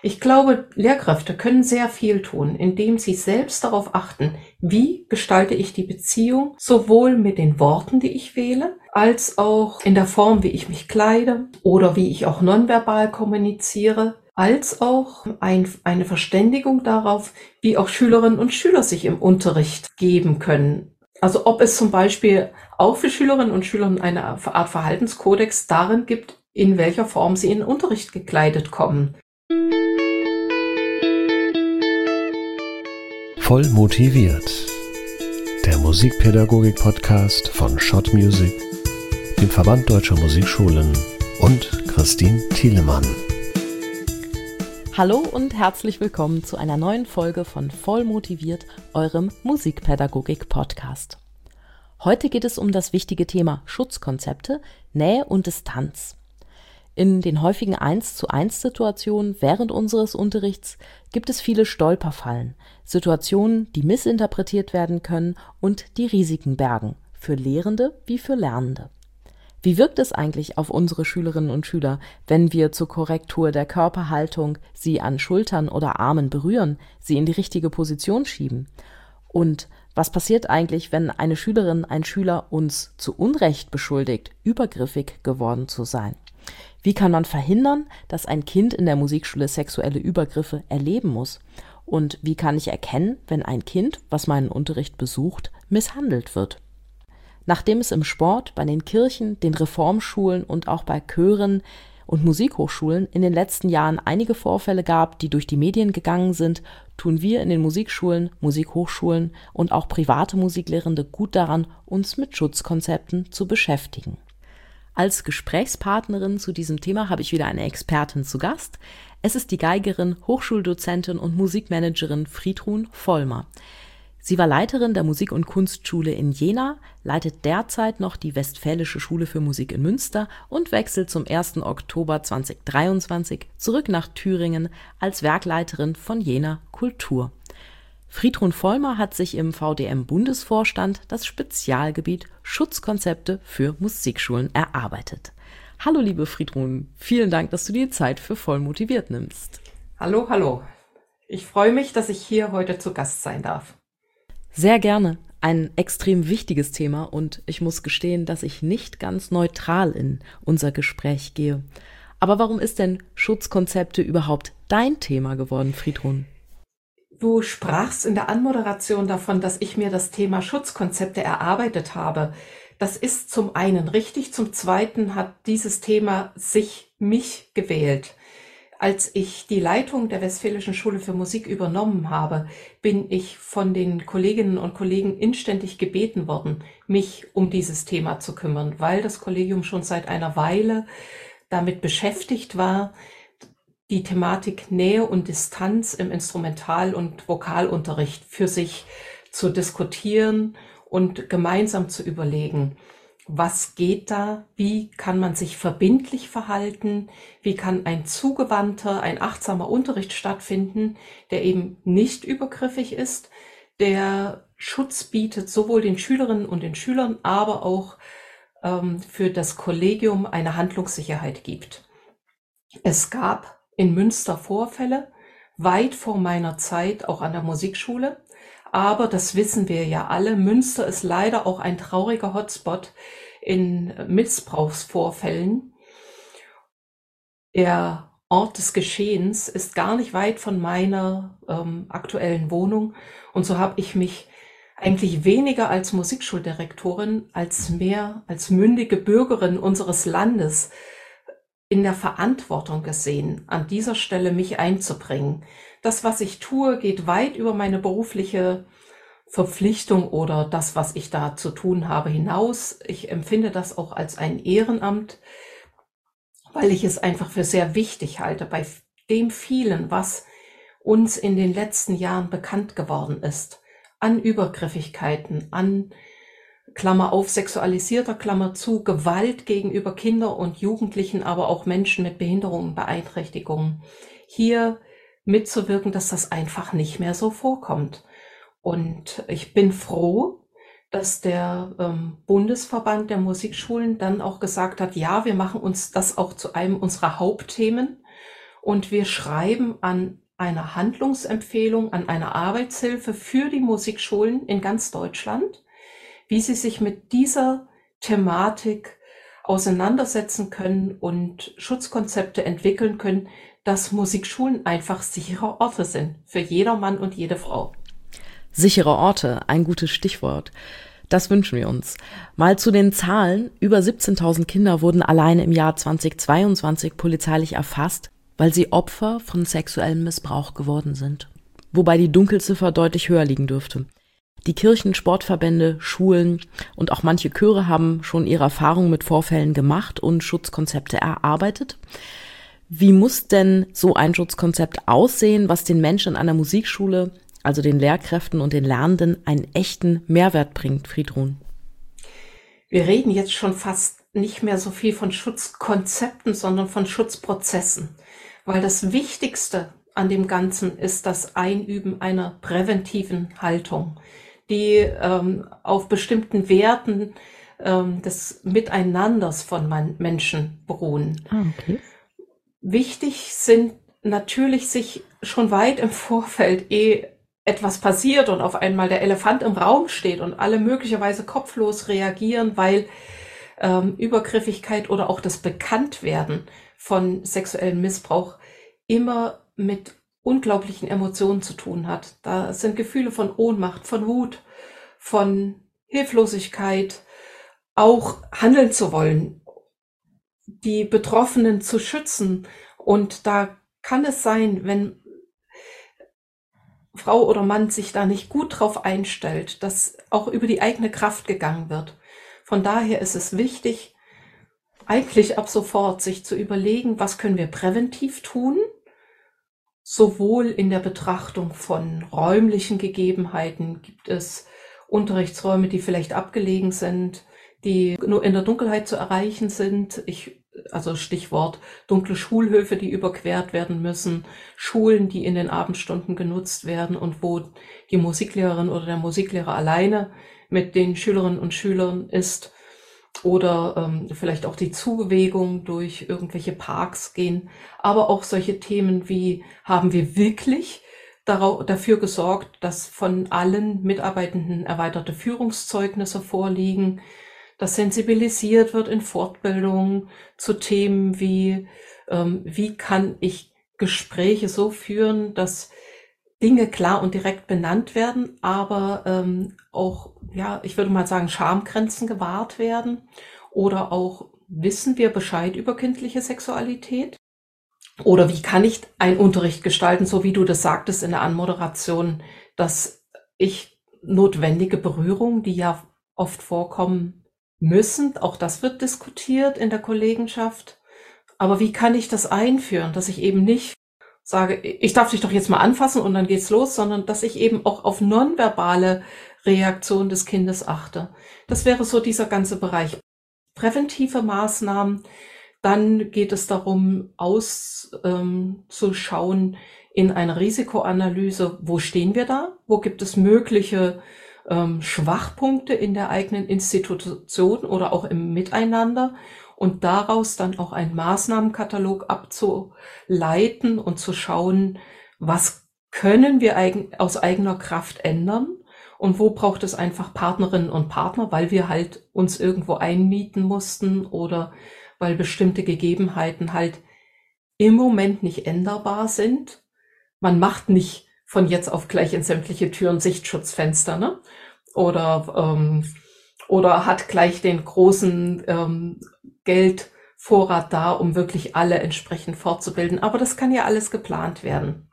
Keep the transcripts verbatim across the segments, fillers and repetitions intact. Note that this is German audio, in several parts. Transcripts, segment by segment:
Ich glaube, Lehrkräfte können sehr viel tun, indem sie selbst darauf achten, wie gestalte ich die Beziehung, sowohl mit den Worten, die ich wähle, als auch in der Form, wie ich mich kleide oder wie ich auch nonverbal kommuniziere, als auch ein, eine Verständigung darauf, wie auch Schülerinnen und Schüler sich im Unterricht geben können. Also ob es zum Beispiel auch für Schülerinnen und Schüler eine Art Verhaltenskodex darin gibt, in welcher Form sie in den Unterricht gekleidet kommen. Voll motiviert. Der Musikpädagogik-Podcast von Schott Music, dem Verband Deutscher Musikschulen und Christine Thielemann. Hallo und herzlich willkommen zu einer neuen Folge von Voll motiviert, eurem Musikpädagogik-Podcast. Heute geht es um das wichtige Thema Schutzkonzepte, Nähe und Distanz. In den häufigen eins zu eins Situationen während unseres Unterrichts gibt es viele Stolperfallen, Situationen, die missinterpretiert werden können und die Risiken bergen, für Lehrende wie für Lernende. Wie wirkt es eigentlich auf unsere Schülerinnen und Schüler, wenn wir zur Korrektur der Körperhaltung sie an Schultern oder Armen berühren, sie in die richtige Position schieben? Und was passiert eigentlich, wenn eine Schülerin, ein Schüler uns zu Unrecht beschuldigt, übergriffig geworden zu sein? Wie kann man verhindern, dass ein Kind in der Musikschule sexuelle Übergriffe erleben muss? Und wie kann ich erkennen, wenn ein Kind, was meinen Unterricht besucht, misshandelt wird? Nachdem es im Sport, bei den Kirchen, den Reformschulen und auch bei Chören und Musikhochschulen in den letzten Jahren einige Vorfälle gab, die durch die Medien gegangen sind, tun wir in den Musikschulen, Musikhochschulen und auch private Musiklehrende gut daran, uns mit Schutzkonzepten zu beschäftigen. Als Gesprächspartnerin zu diesem Thema habe ich wieder eine Expertin zu Gast. Es ist die Geigerin, Hochschuldozentin und Musikmanagerin Friedrun Vollmer. Sie war Leiterin der Musik- und Kunstschule in Jena, leitet derzeit noch die Westfälische Schule für Musik in Münster und wechselt zum ersten Oktober zweitausenddreiundzwanzig zurück nach Thüringen als Werkleiterin von Jena Kultur. Friedrun Vollmer hat sich im V D M-Bundesvorstand das Spezialgebiet Schutzkonzepte für Musikschulen erarbeitet. Hallo liebe Friedrun, vielen Dank, dass du dir Zeit für Voll motiviert nimmst. Hallo, hallo. Ich freue mich, dass ich hier heute zu Gast sein darf. Sehr gerne. Ein extrem wichtiges Thema und ich muss gestehen, dass ich nicht ganz neutral in unser Gespräch gehe. Aber warum ist denn Schutzkonzepte überhaupt dein Thema geworden, Friedrun? Du sprachst in der Anmoderation davon, dass ich mir das Thema Schutzkonzepte erarbeitet habe. Das ist zum einen richtig, zum zweiten hat dieses Thema sich mich gewählt. Als ich die Leitung der Westfälischen Schule für Musik übernommen habe, bin ich von den Kolleginnen und Kollegen inständig gebeten worden, mich um dieses Thema zu kümmern, weil das Kollegium schon seit einer Weile damit beschäftigt war, die Thematik Nähe und Distanz im Instrumental- und Vokalunterricht für sich zu diskutieren und gemeinsam zu überlegen, was geht da, wie kann man sich verbindlich verhalten, wie kann ein zugewandter, ein achtsamer Unterricht stattfinden, der eben nicht übergriffig ist, der Schutz bietet, sowohl den Schülerinnen und den Schülern, aber auch ähm, für das Kollegium eine Handlungssicherheit gibt. Es gab in Münster Vorfälle, weit vor meiner Zeit auch an der Musikschule. Aber das wissen wir ja alle, Münster ist leider auch ein trauriger Hotspot in Missbrauchsvorfällen. Der Ort des Geschehens ist gar nicht weit von meiner ähm, aktuellen Wohnung. Und so habe ich mich eigentlich weniger als Musikschuldirektorin, als mehr als mündige Bürgerin unseres Landes in der Verantwortung gesehen, an dieser Stelle mich einzubringen. Das, was ich tue, geht weit über meine berufliche Verpflichtung oder das, was ich da zu tun habe, hinaus. Ich empfinde das auch als ein Ehrenamt, weil ich es einfach für sehr wichtig halte, bei dem vielen, was uns in den letzten Jahren bekannt geworden ist, an Übergriffigkeiten, an Klammer auf, sexualisierter Klammer zu, Gewalt gegenüber Kindern und Jugendlichen, aber auch Menschen mit Behinderungen und Beeinträchtigungen, hier mitzuwirken, dass das einfach nicht mehr so vorkommt. Und ich bin froh, dass der ähm, Bundesverband der Musikschulen dann auch gesagt hat, ja, wir machen uns das auch zu einem unserer Hauptthemen und wir schreiben an eine Handlungsempfehlung, an eine Arbeitshilfe für die Musikschulen in ganz Deutschland, wie sie sich mit dieser Thematik auseinandersetzen können und Schutzkonzepte entwickeln können, dass Musikschulen einfach sichere Orte sind für jedermann und jede Frau. Sichere Orte, ein gutes Stichwort. Das wünschen wir uns. Mal zu den Zahlen. Über siebzehntausend Kinder wurden alleine im Jahr zweitausendzweiundzwanzig polizeilich erfasst, weil sie Opfer von sexuellem Missbrauch geworden sind. Wobei die Dunkelziffer deutlich höher liegen dürfte. Die Kirchen, Sportverbände, Schulen und auch manche Chöre haben schon ihre Erfahrungen mit Vorfällen gemacht und Schutzkonzepte erarbeitet. Wie muss denn so ein Schutzkonzept aussehen, was den Menschen an der Musikschule, also den Lehrkräften und den Lernenden, einen echten Mehrwert bringt, Friedrun? Wir reden jetzt schon fast nicht mehr so viel von Schutzkonzepten, sondern von Schutzprozessen, weil das Wichtigste an dem Ganzen ist das Einüben einer präventiven Haltung, die ähm, auf bestimmten Werten ähm, des Miteinanders von man- Menschen beruhen. Ah, okay. Wichtig sind natürlich sich schon weit im Vorfeld, eh etwas passiert und auf einmal der Elefant im Raum steht und alle möglicherweise kopflos reagieren, weil ähm, Übergriffigkeit oder auch das Bekanntwerden von sexuellem Missbrauch immer mit unglaublichen Emotionen zu tun hat. Da sind Gefühle von Ohnmacht, von Wut, von Hilflosigkeit, auch handeln zu wollen, die Betroffenen zu schützen. Und da kann es sein, wenn Frau oder Mann sich da nicht gut drauf einstellt, dass auch über die eigene Kraft gegangen wird. Von daher ist es wichtig, eigentlich ab sofort sich zu überlegen, was können wir präventiv tun, sowohl in der Betrachtung von räumlichen Gegebenheiten. Gibt es Unterrichtsräume, die vielleicht abgelegen sind, die nur in der Dunkelheit zu erreichen sind? Ich Also Stichwort dunkle Schulhöfe, die überquert werden müssen, Schulen, die in den Abendstunden genutzt werden und wo die Musiklehrerin oder der Musiklehrer alleine mit den Schülerinnen und Schülern ist, oder ähm, vielleicht auch die Zubewegung durch irgendwelche Parks gehen, aber auch solche Themen wie, haben wir wirklich darauf, dafür gesorgt, dass von allen Mitarbeitenden erweiterte Führungszeugnisse vorliegen, dass sensibilisiert wird in Fortbildungen zu Themen wie, ähm, wie kann ich Gespräche so führen, dass Dinge klar und direkt benannt werden, aber ähm, auch, ja, ich würde mal sagen, Schamgrenzen gewahrt werden. Oder auch, wissen wir Bescheid über kindliche Sexualität? Oder wie kann ich einen Unterricht gestalten, so wie du das sagtest in der Anmoderation, dass ich notwendige Berührungen, die ja oft vorkommen müssen, auch das wird diskutiert in der Kollegenschaft. Aber wie kann ich das einführen, dass ich eben nicht sage, ich darf dich doch jetzt mal anfassen und dann geht's los, sondern dass ich eben auch auf nonverbale Reaktion des Kindes achte. Das wäre so dieser ganze Bereich. Präventive Maßnahmen, dann geht es darum, auszuschauen ähm, in einer Risikoanalyse, wo stehen wir da, wo gibt es mögliche ähm, Schwachpunkte in der eigenen Institution oder auch im Miteinander, und daraus dann auch einen Maßnahmenkatalog abzuleiten und zu schauen, was können wir eigen, aus eigener Kraft ändern und wo braucht es einfach Partnerinnen und Partner, weil wir halt uns irgendwo einmieten mussten oder weil bestimmte Gegebenheiten halt im Moment nicht änderbar sind. Man macht nicht von jetzt auf gleich in sämtliche Türen Sichtschutzfenster, ne? Oder ähm, oder hat gleich den großen ähm, Geldvorrat da, um wirklich alle entsprechend fortzubilden. Aber das kann ja alles geplant werden.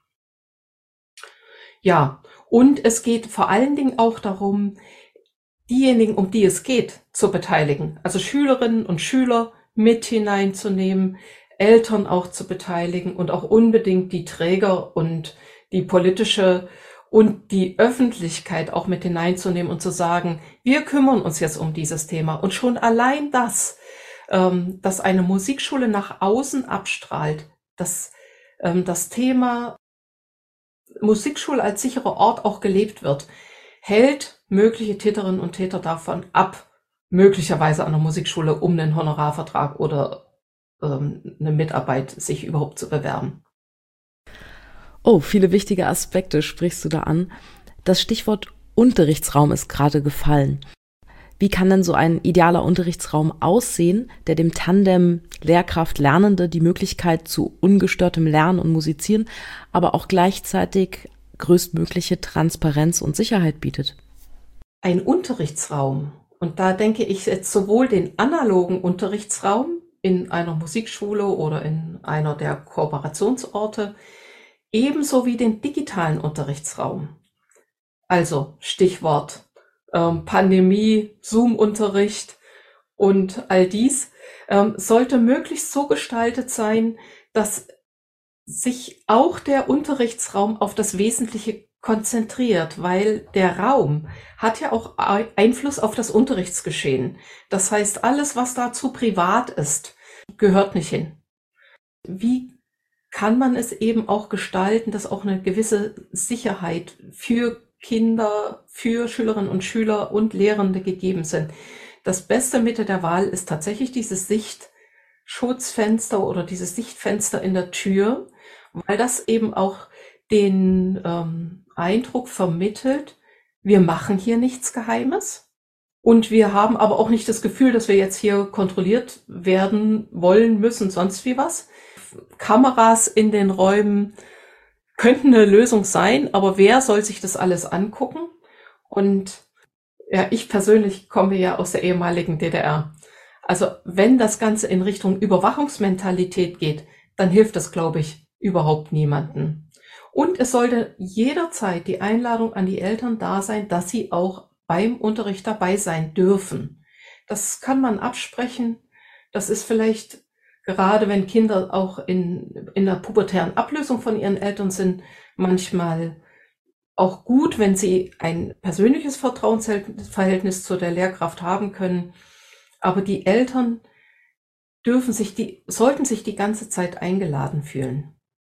Ja, und es geht vor allen Dingen auch darum, diejenigen, um die es geht, zu beteiligen. Also Schülerinnen und Schüler mit hineinzunehmen, Eltern auch zu beteiligen und auch unbedingt die Träger und die politische und die Öffentlichkeit auch mit hineinzunehmen und zu sagen, wir kümmern uns jetzt um dieses Thema. Und schon allein das, ähm, dass eine Musikschule nach außen abstrahlt, dass ähm, das Thema Musikschule als sicherer Ort auch gelebt wird, hält mögliche Täterinnen und Täter davon ab, möglicherweise an der Musikschule um einen Honorarvertrag oder ähm, eine Mitarbeit sich überhaupt zu bewerben. Oh, viele wichtige Aspekte sprichst du da an. Das Stichwort Unterrichtsraum ist gerade gefallen. Wie kann denn so ein idealer Unterrichtsraum aussehen, der dem Tandem Lehrkraft-Lernende die Möglichkeit zu ungestörtem Lernen und Musizieren, aber auch gleichzeitig größtmögliche Transparenz und Sicherheit bietet? Ein Unterrichtsraum, und da denke ich jetzt sowohl den analogen Unterrichtsraum in einer Musikschule oder in einer der Kooperationsorte, ebenso wie den digitalen Unterrichtsraum. Also Stichwort ähm, Pandemie, Zoom-Unterricht und all dies ähm, sollte möglichst so gestaltet sein, dass sich auch der Unterrichtsraum auf das Wesentliche konzentriert, weil der Raum hat ja auch Einfluss auf das Unterrichtsgeschehen. Das heißt, alles, was da zu privat ist, gehört nicht hin. Wie kann man es eben auch gestalten, dass auch eine gewisse Sicherheit für Kinder, für Schülerinnen und Schüler und Lehrende gegeben sind? Das beste Mittel der Wahl ist tatsächlich dieses Sichtschutzfenster oder dieses Sichtfenster in der Tür, weil das eben auch den ähm, Eindruck vermittelt, wir machen hier nichts Geheimes und wir haben aber auch nicht das Gefühl, dass wir jetzt hier kontrolliert werden wollen, müssen, sonst wie was. Kameras in den Räumen könnten eine Lösung sein, aber wer soll sich das alles angucken? Und ja, ich persönlich komme ja aus der ehemaligen D D R. Also wenn das Ganze in Richtung Überwachungsmentalität geht, dann hilft das, glaube ich, überhaupt niemanden. Und es sollte jederzeit die Einladung an die Eltern da sein, dass sie auch beim Unterricht dabei sein dürfen. Das kann man absprechen. Das ist vielleicht, gerade wenn Kinder auch in, in der pubertären Ablösung von ihren Eltern sind, manchmal auch gut, wenn sie ein persönliches Vertrauensverhältnis zu der Lehrkraft haben können. Aber die Eltern dürfen sich die, sollten sich die ganze Zeit eingeladen fühlen.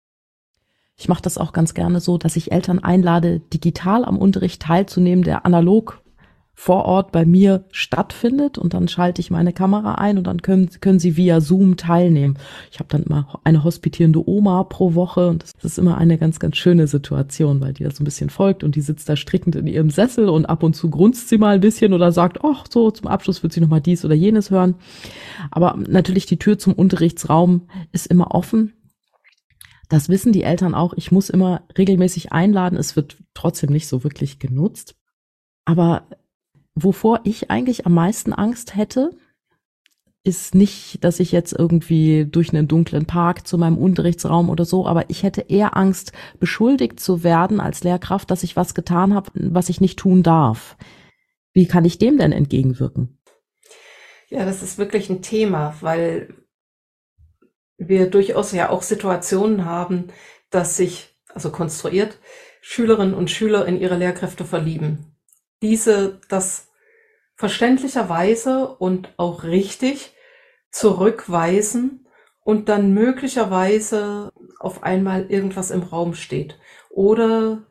Ich mache das auch ganz gerne so, dass ich Eltern einlade, digital am Unterricht teilzunehmen, der analog vor Ort bei mir stattfindet, und dann schalte ich meine Kamera ein und dann können, können sie via Zoom teilnehmen. Ich habe dann immer eine hospitierende Oma pro Woche und das ist immer eine ganz, ganz schöne Situation, weil die da so ein bisschen folgt und die sitzt da strickend in ihrem Sessel und ab und zu grunzt sie mal ein bisschen oder sagt, ach so, zum Abschluss wird sie nochmal dies oder jenes hören. Aber natürlich die Tür zum Unterrichtsraum ist immer offen. Das wissen die Eltern auch. Ich muss immer regelmäßig einladen. Es wird trotzdem nicht so wirklich genutzt. Aber wovor ich eigentlich am meisten Angst hätte, ist nicht, dass ich jetzt irgendwie durch einen dunklen Park zu meinem Unterrichtsraum oder so, aber ich hätte eher Angst, beschuldigt zu werden als Lehrkraft, dass ich was getan habe, was ich nicht tun darf. Wie kann ich dem denn entgegenwirken? Ja, das ist wirklich ein Thema, weil wir durchaus ja auch Situationen haben, dass sich, also konstruiert, Schülerinnen und Schüler in ihre Lehrkräfte verlieben. Diese das verständlicherweise und auch richtig zurückweisen und dann möglicherweise auf einmal irgendwas im Raum steht. Oder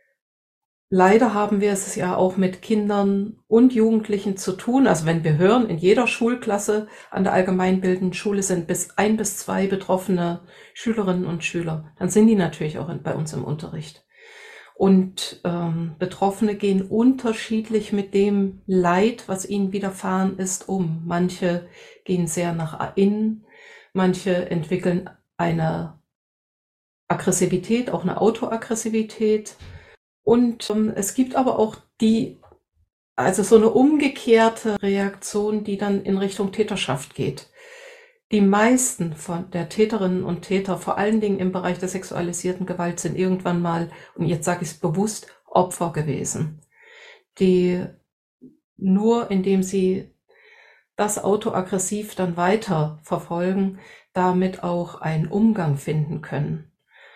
leider haben wir es ja auch mit Kindern und Jugendlichen zu tun. Also wenn wir hören, in jeder Schulklasse an der allgemeinbildenden Schule sind bis ein bis zwei betroffene Schülerinnen und Schüler, dann sind die natürlich auch in, bei uns im Unterricht. Und ähm, Betroffene gehen unterschiedlich mit dem Leid, was ihnen widerfahren ist, um. Manche gehen sehr nach innen, manche entwickeln eine Aggressivität, auch eine Autoaggressivität. Und ähm, es gibt aber auch die, also so eine umgekehrte Reaktion, die dann in Richtung Täterschaft geht. Die meisten von der Täterinnen und Täter, vor allen Dingen im Bereich der sexualisierten Gewalt, sind irgendwann mal, und jetzt sage ich es bewusst, Opfer gewesen, die nur indem sie das autoaggressiv dann weiter verfolgen, damit auch einen Umgang finden können.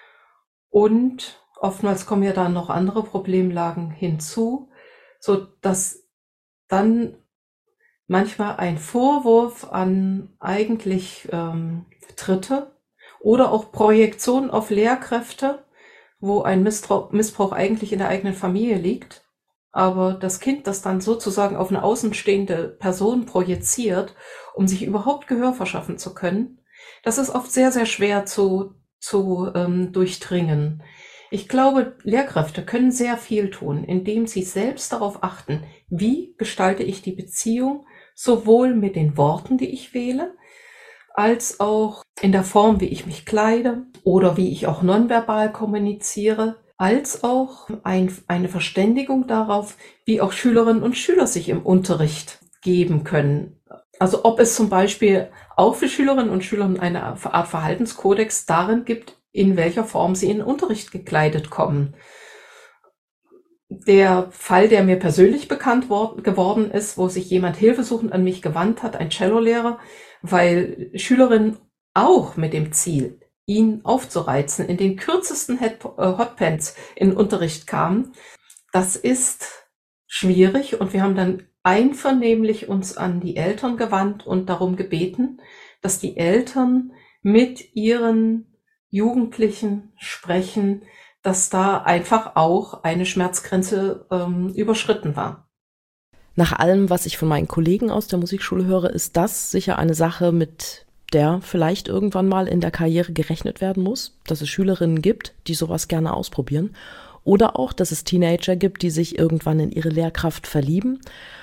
Und oftmals kommen ja dann noch andere Problemlagen hinzu, so dass dann manchmal ein Vorwurf an eigentlich ähm, Dritte oder auch Projektion auf Lehrkräfte, wo ein Missbrauch, Missbrauch eigentlich in der eigenen Familie liegt, aber das Kind das dann sozusagen auf eine außenstehende Person projiziert, um sich überhaupt Gehör verschaffen zu können, das ist oft sehr, sehr schwer zu, zu ähm, durchdringen. Ich glaube, Lehrkräfte können sehr viel tun, indem sie selbst darauf achten, wie gestalte ich die Beziehung, sowohl mit den Worten, die ich wähle, als auch in der Form, wie ich mich kleide oder wie ich auch nonverbal kommuniziere, als auch ein, eine Verständigung darauf, wie auch Schülerinnen und Schüler sich im Unterricht geben können. Also ob es zum Beispiel auch für Schülerinnen und Schüler eine Art Verhaltenskodex darin gibt, in welcher Form sie in den Unterricht gekleidet kommen. Der Fall, der mir persönlich bekannt worden, geworden ist, wo sich jemand hilfesuchend an mich gewandt hat, ein Cellolehrer, weil Schülerinnen auch mit dem Ziel, ihn aufzureizen, in den kürzesten Head- äh, Hotpants in den Unterricht kamen. Das ist schwierig und wir haben dann einvernehmlich uns an die Eltern gewandt und darum gebeten, dass die Eltern mit ihren Jugendlichen sprechen, dass da einfach auch eine Schmerzgrenze ähm, überschritten war. Nach allem, was ich von meinen Kollegen aus der Musikschule höre, ist das sicher eine Sache, mit der vielleicht irgendwann mal in der Karriere gerechnet werden muss, dass es Schülerinnen gibt, die sowas gerne ausprobieren, oder auch, dass es Teenager gibt, die sich irgendwann in ihre Lehrkraft verlieben.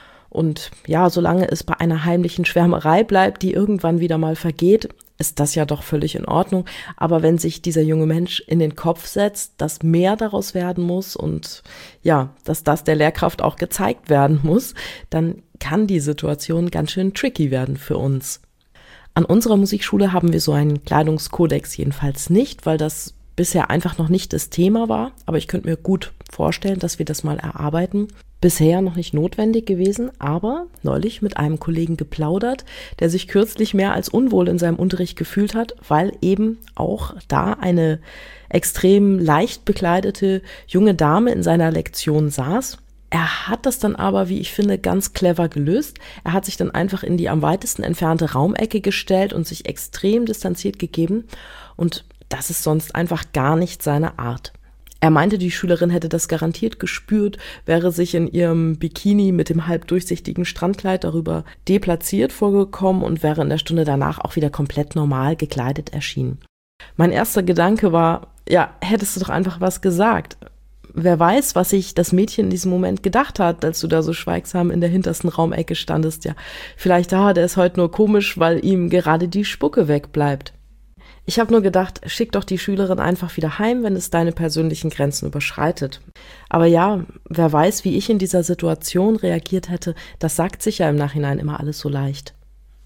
Und ja, solange es bei einer heimlichen Schwärmerei bleibt, die irgendwann wieder mal vergeht, ist das ja doch völlig in Ordnung. Aber wenn sich dieser junge Mensch in den Kopf setzt, dass mehr daraus werden muss und ja, dass das der Lehrkraft auch gezeigt werden muss, dann kann die Situation ganz schön tricky werden für uns. An unserer Musikschule haben wir so einen Kleidungskodex jedenfalls nicht, weil das bisher einfach noch nicht das Thema war. Aber ich könnte mir gut vorstellen, dass wir das mal erarbeiten. Bisher noch nicht notwendig gewesen, aber neulich mit einem Kollegen geplaudert, der sich kürzlich mehr als unwohl in seinem Unterricht gefühlt hat, weil eben auch da eine extrem leicht bekleidete junge Dame in seiner Lektion saß. Er hat das dann aber, wie ich finde, ganz clever gelöst. Er hat sich dann einfach in die am weitesten entfernte Raumecke gestellt und sich extrem distanziert gegeben. Und das ist sonst einfach gar nicht seine Art. Er meinte, die Schülerin hätte das garantiert gespürt, wäre sich in ihrem Bikini mit dem halb durchsichtigen Strandkleid darüber deplatziert vorgekommen und wäre in der Stunde danach auch wieder komplett normal gekleidet erschienen. Mein erster Gedanke war, ja, hättest du doch einfach was gesagt. Wer weiß, was sich das Mädchen in diesem Moment gedacht hat, als du da so schweigsam in der hintersten Raumecke standest. Ja, vielleicht da hat er es heute nur komisch, weil ihm gerade die Spucke wegbleibt. Ich habe nur gedacht, schick doch die Schülerin einfach wieder heim, wenn es deine persönlichen Grenzen überschreitet. Aber ja, wer weiß, wie ich in dieser Situation reagiert hätte, das sagt sich ja im Nachhinein immer alles so leicht.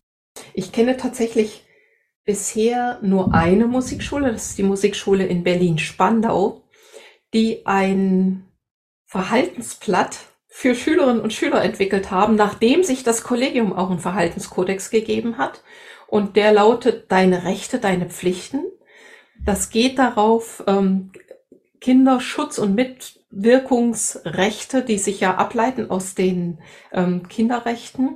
Ich kenne tatsächlich bisher nur eine Musikschule, das ist die Musikschule in Berlin-Spandau, die ein Verhaltensblatt für Schülerinnen und Schüler entwickelt haben, nachdem sich das Kollegium auch einen Verhaltenskodex gegeben hat. Und der lautet: Deine Rechte, deine Pflichten. Das geht darauf, ähm, Kinderschutz- und Mitwirkungsrechte, die sich ja ableiten aus den ähm, Kinderrechten,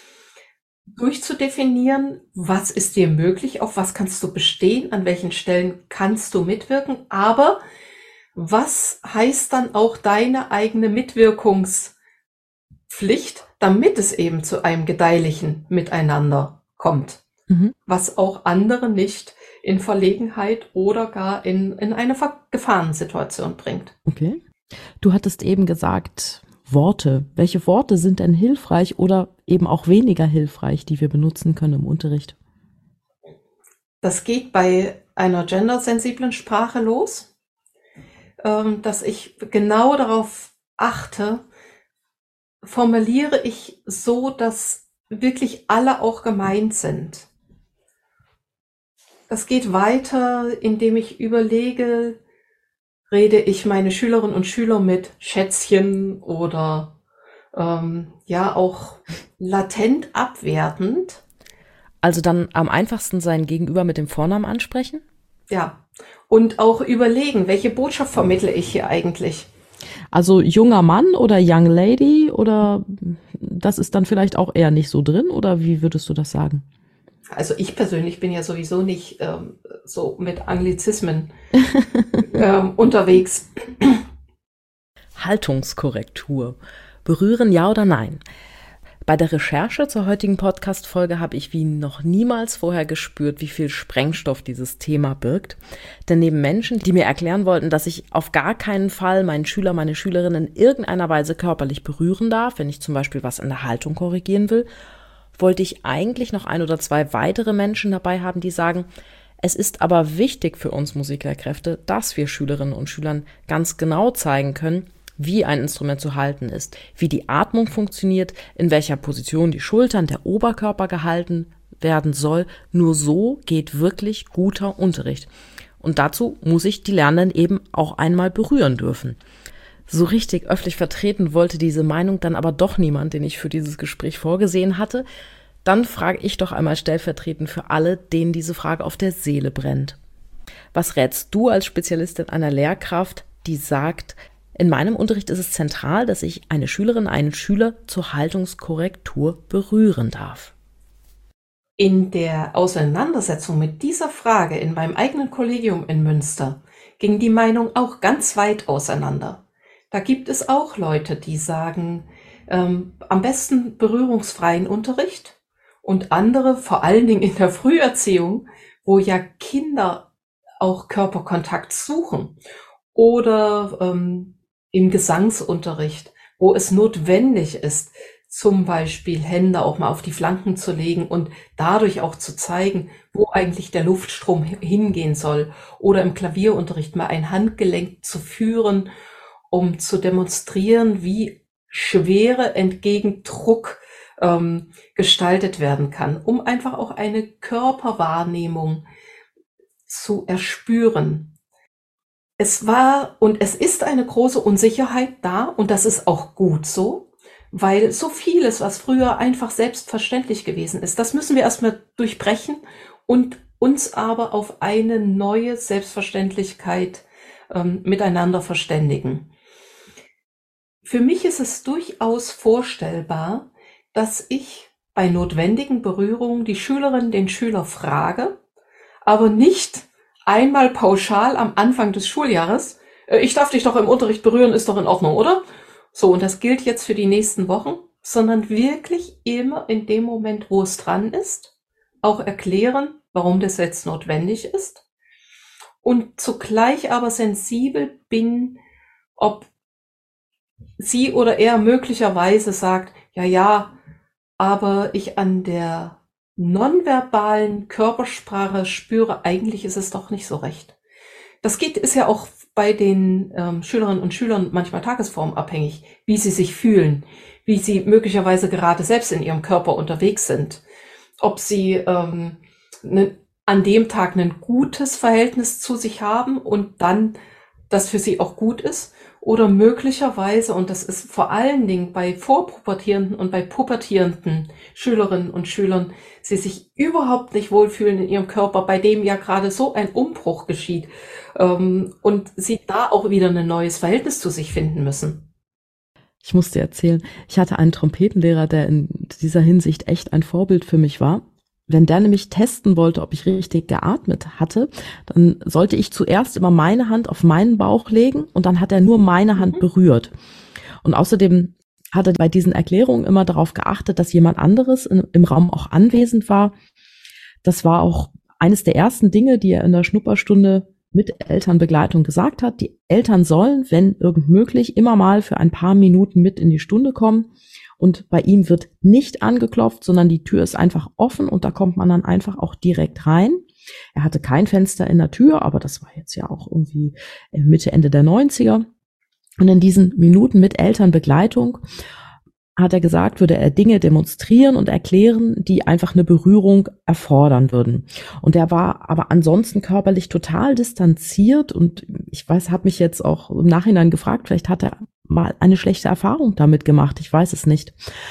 durchzudefinieren. Was ist dir möglich? Auf was kannst du bestehen? An welchen Stellen kannst du mitwirken? Aber was heißt dann auch deine eigene Mitwirkungspflicht, damit es eben zu einem gedeihlichen Miteinander kommt? Mhm. Was auch andere nicht in Verlegenheit oder gar in, in eine Gefahrensituation bringt. Okay. Du hattest eben gesagt, Worte. Welche Worte sind denn hilfreich oder eben auch weniger hilfreich, die wir benutzen können im Unterricht? Das geht bei einer gendersensiblen Sprache los, dass ich genau darauf achte, formuliere ich so, dass wirklich alle auch gemeint sind. Das geht weiter, indem ich überlege, rede ich meine Schülerinnen und Schüler mit Schätzchen oder ähm, ja auch latent abwertend. Also dann am einfachsten sein Gegenüber mit dem Vornamen ansprechen? Ja, und auch überlegen, welche Botschaft vermittle ich hier eigentlich? Also junger Mann oder Young Lady, oder das ist dann vielleicht auch eher nicht so drin, oder wie würdest du das sagen? Also ich persönlich bin ja sowieso nicht ähm, so mit Anglizismen ähm, unterwegs. Haltungskorrektur. Berühren, ja oder nein? Bei der Recherche zur heutigen Podcast-Folge habe ich wie noch niemals vorher gespürt, wie viel Sprengstoff dieses Thema birgt. Denn neben Menschen, die mir erklären wollten, dass ich auf gar keinen Fall meinen Schüler, meine Schülerinnen in irgendeiner Weise körperlich berühren darf, wenn ich zum Beispiel was in der Haltung korrigieren will, wollte ich eigentlich noch ein oder zwei weitere Menschen dabei haben, die sagen, es ist aber wichtig für uns Musiklehrkräfte, dass wir Schülerinnen und Schülern ganz genau zeigen können, wie ein Instrument zu halten ist, wie die Atmung funktioniert, in welcher Position die Schultern, der Oberkörper gehalten werden soll. Nur so geht wirklich guter Unterricht. Und dazu muss ich die Lernenden eben auch einmal berühren dürfen. So richtig öffentlich vertreten wollte diese Meinung dann aber doch niemand, den ich für dieses Gespräch vorgesehen hatte. Dann frage ich doch einmal stellvertretend für alle, denen diese Frage auf der Seele brennt. Was rätst du als Spezialistin einer Lehrkraft, die sagt, in meinem Unterricht ist es zentral, dass ich eine Schülerin, einen Schüler zur Haltungskorrektur berühren darf? In der Auseinandersetzung mit dieser Frage in meinem eigenen Kollegium in Münster ging die Meinung auch ganz weit auseinander. Da gibt es auch Leute, die sagen, ähm, am besten berührungsfreien Unterricht, und andere, vor allen Dingen in der Früherziehung, wo ja Kinder auch Körperkontakt suchen, oder ähm, im Gesangsunterricht, wo es notwendig ist, zum Beispiel Hände auch mal auf die Flanken zu legen und dadurch auch zu zeigen, wo eigentlich der Luftstrom hingehen soll. Oder im Klavierunterricht mal ein Handgelenk zu führen, um zu demonstrieren, wie Schwere entgegen Druck ähm, gestaltet werden kann, um einfach auch eine Körperwahrnehmung zu erspüren. Es war und es ist eine große Unsicherheit da, und das ist auch gut so, weil so vieles, was früher einfach selbstverständlich gewesen ist, das müssen wir erstmal durchbrechen und uns aber auf eine neue Selbstverständlichkeit ähm, miteinander verständigen. Für mich ist es durchaus vorstellbar, dass ich bei notwendigen Berührungen die Schülerin, den Schüler frage, aber nicht einmal pauschal am Anfang des Schuljahres, äh, ich darf dich doch im Unterricht berühren, ist doch in Ordnung, oder? So, und das gilt jetzt für die nächsten Wochen, sondern wirklich immer in dem Moment, wo es dran ist, auch erklären, warum das jetzt notwendig ist, und zugleich aber sensibel bin, ob sie oder er möglicherweise sagt, ja, ja, aber ich an der nonverbalen Körpersprache spüre, eigentlich ist es doch nicht so recht. Das geht, ist ja auch bei den ähm, Schülerinnen und Schülern manchmal tagesformabhängig, wie sie sich fühlen, wie sie möglicherweise gerade selbst in ihrem Körper unterwegs sind, ob sie ähm, ne, an dem Tag ein gutes Verhältnis zu sich haben und dann das für sie auch gut ist, oder möglicherweise, und das ist vor allen Dingen bei vorpubertierenden und bei pubertierenden Schülerinnen und Schülern, sie sich überhaupt nicht wohlfühlen in ihrem Körper, bei dem ja gerade so ein Umbruch geschieht, ähm, und sie da auch wieder ein neues Verhältnis zu sich finden müssen. Ich muss dir erzählen, ich hatte einen Trompetenlehrer, der in dieser Hinsicht echt ein Vorbild für mich war. Wenn der nämlich testen wollte, ob ich richtig geatmet hatte, dann sollte ich zuerst immer meine Hand auf meinen Bauch legen und dann hat er nur meine Hand berührt. Und außerdem hat er bei diesen Erklärungen immer darauf geachtet, dass jemand anderes in, im Raum auch anwesend war. Das war auch eines der ersten Dinge, die er in der Schnupperstunde mit Elternbegleitung gesagt hat. Die Eltern sollen, wenn irgend möglich, immer mal für ein paar Minuten mit in die Stunde kommen. Und bei ihm wird nicht angeklopft, sondern die Tür ist einfach offen und da kommt man dann einfach auch direkt rein. Er hatte kein Fenster in der Tür, aber das war jetzt ja auch irgendwie Mitte, Ende der neunziger. Und in diesen Minuten mit Elternbegleitung hat er gesagt, würde er Dinge demonstrieren und erklären, die einfach eine Berührung erfordern würden. Und er war aber ansonsten körperlich total distanziert und ich weiß, habe mich jetzt auch im Nachhinein gefragt, vielleicht hat er mal eine schlechte Erfahrung damit gemacht, ich weiß es nicht.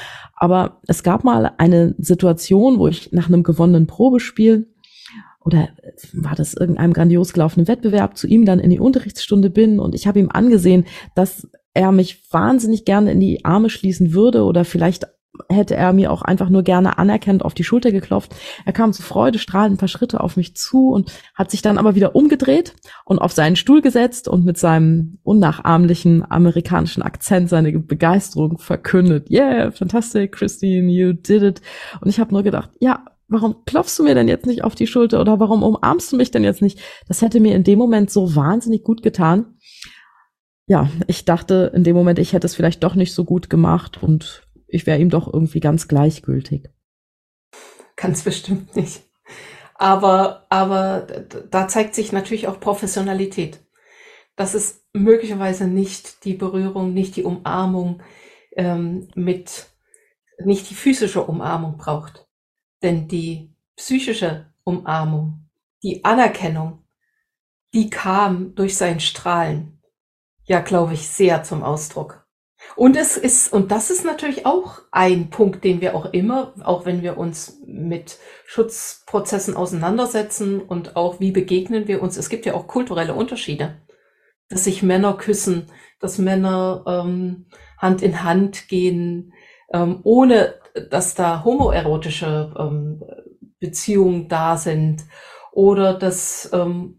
Aber es gab mal eine Situation, wo ich nach einem gewonnenen Probespiel oder war das irgendeinem grandios gelaufenen Wettbewerb zu ihm dann in die Unterrichtsstunde bin und ich habe ihm angesehen, dass er mich wahnsinnig gerne in die Arme schließen würde oder vielleicht hätte er mir auch einfach nur gerne anerkennend auf die Schulter geklopft. Er kam so freudestrahlend ein paar Schritte auf mich zu und hat sich dann aber wieder umgedreht und auf seinen Stuhl gesetzt und mit seinem unnachahmlichen amerikanischen Akzent seine Begeisterung verkündet. Yeah, fantastic, Christine, you did it. Und ich habe nur gedacht, ja, warum klopfst du mir denn jetzt nicht auf die Schulter oder warum umarmst du mich denn jetzt nicht? Das hätte mir in dem Moment so wahnsinnig gut getan. Ja, ich dachte in dem Moment, ich hätte es vielleicht doch nicht so gut gemacht und ich wäre ihm doch irgendwie ganz gleichgültig. Ganz bestimmt nicht. Aber, aber da zeigt sich natürlich auch Professionalität. Das ist möglicherweise nicht die Berührung, nicht die Umarmung ähm, mit, nicht die physische Umarmung braucht. Denn die psychische Umarmung, die Anerkennung, die kam durch sein Strahlen, ja, glaube ich, sehr zum Ausdruck. Und es ist, und das ist natürlich auch ein Punkt, den wir auch immer, auch wenn wir uns mit Schutzprozessen auseinandersetzen und auch wie begegnen wir uns, es gibt ja auch kulturelle Unterschiede, dass sich Männer küssen, dass Männer ähm, Hand in Hand gehen, ähm, ohne dass da homoerotische ähm, Beziehungen da sind oder dass ähm,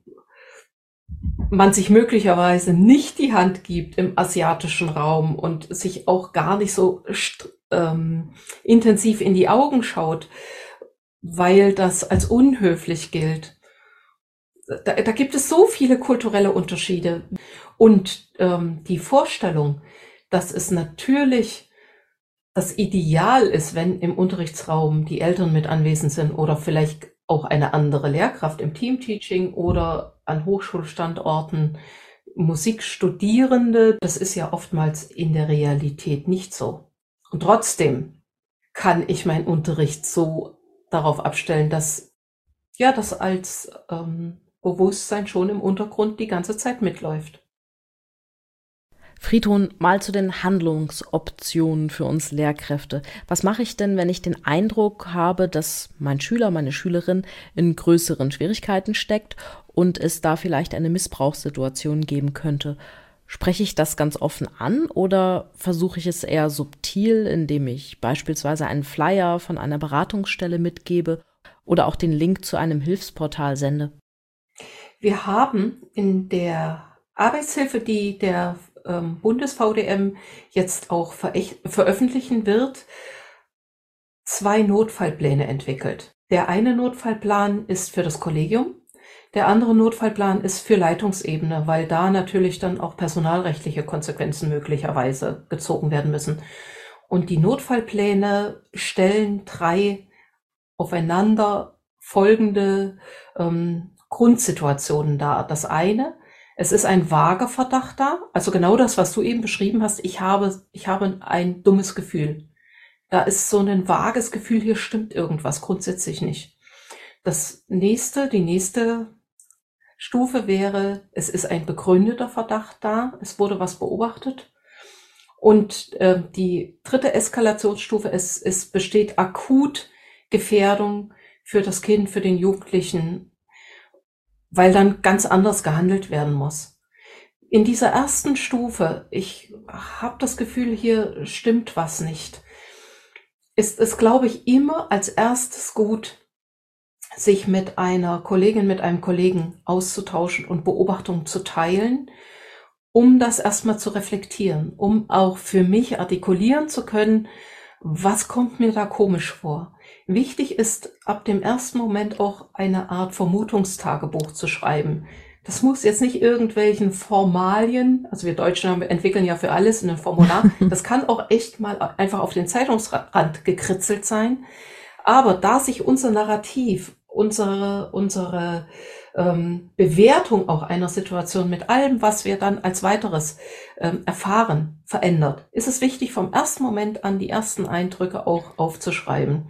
man sich möglicherweise nicht die Hand gibt im asiatischen Raum und sich auch gar nicht so ähm, intensiv in die Augen schaut, weil das als unhöflich gilt. Da, da gibt es so viele kulturelle Unterschiede. Und ähm, die Vorstellung, dass es natürlich das Ideal ist, wenn im Unterrichtsraum die Eltern mit anwesend sind oder vielleicht auch eine andere Lehrkraft im Teamteaching oder an Hochschulstandorten Musikstudierende, das ist ja oftmals in der Realität nicht so. Und trotzdem kann ich meinen Unterricht so darauf abstellen, dass ja das als ähm, Bewusstsein schon im Untergrund die ganze Zeit mitläuft. Friedrun, mal zu den Handlungsoptionen für uns Lehrkräfte. Was mache ich denn, wenn ich den Eindruck habe, dass mein Schüler, meine Schülerin in größeren Schwierigkeiten steckt und es da vielleicht eine Missbrauchssituation geben könnte? Spreche ich das ganz offen an oder versuche ich es eher subtil, indem ich beispielsweise einen Flyer von einer Beratungsstelle mitgebe oder auch den Link zu einem Hilfsportal sende? Wir haben in der Arbeitshilfe, die der Bundes-V D M jetzt auch veröffentlichen wird, zwei Notfallpläne entwickelt. Der eine Notfallplan ist für das Kollegium, der andere Notfallplan ist für Leitungsebene, weil da natürlich dann auch personalrechtliche Konsequenzen möglicherweise gezogen werden müssen. Und die Notfallpläne stellen drei aufeinander folgende ähm, Grundsituationen dar. Das eine: Es ist ein vager Verdacht da, also genau das, was du eben beschrieben hast. Ich habe, ich habe ein dummes Gefühl. Da ist so ein vages Gefühl, hier stimmt irgendwas grundsätzlich nicht. Das nächste, die nächste Stufe wäre, es ist ein begründeter Verdacht da, es wurde was beobachtet. Und äh, die dritte Eskalationsstufe ist, es besteht akut Gefährdung für das Kind, für den Jugendlichen, weil dann ganz anders gehandelt werden muss. In dieser ersten Stufe, ich habe das Gefühl, hier stimmt was nicht, ist es, glaube ich, immer als erstes gut, sich mit einer Kollegin, mit einem Kollegen auszutauschen und Beobachtungen zu teilen, um das erstmal zu reflektieren, um auch für mich artikulieren zu können, was kommt mir da komisch vor. Wichtig ist, ab dem ersten Moment auch eine Art Vermutungstagebuch zu schreiben. Das muss jetzt nicht irgendwelchen Formalien, also wir Deutschen haben, entwickeln ja für alles ein Formular, das kann auch echt mal einfach auf den Zeitungsrand gekritzelt sein. Aber da sich unser Narrativ, unsere, unsere ähm, Bewertung auch einer Situation mit allem, was wir dann als weiteres ähm, erfahren, verändert, ist es wichtig, vom ersten Moment an die ersten Eindrücke auch aufzuschreiben.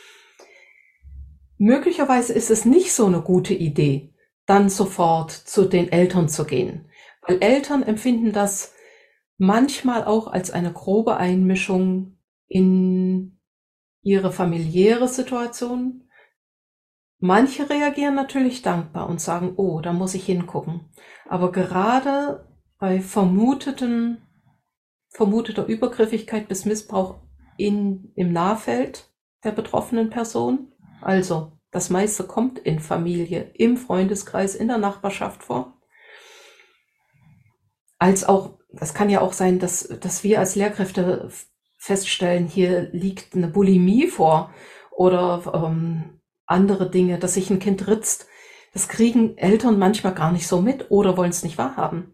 Möglicherweise ist es nicht so eine gute Idee, dann sofort zu den Eltern zu gehen, weil Eltern empfinden das manchmal auch als eine grobe Einmischung in ihre familiäre Situation. Manche reagieren natürlich dankbar und sagen, oh, da muss ich hingucken. Aber gerade bei vermuteten, vermuteter Übergriffigkeit bis Missbrauch in, im Nahfeld der betroffenen Person. Also das meiste kommt in Familie, im Freundeskreis, in der Nachbarschaft vor. Als auch, das kann ja auch sein, dass, dass wir als Lehrkräfte feststellen, hier liegt eine Bulimie vor oder ähm, andere Dinge, dass sich ein Kind ritzt. Das kriegen Eltern manchmal gar nicht so mit oder wollen es nicht wahrhaben.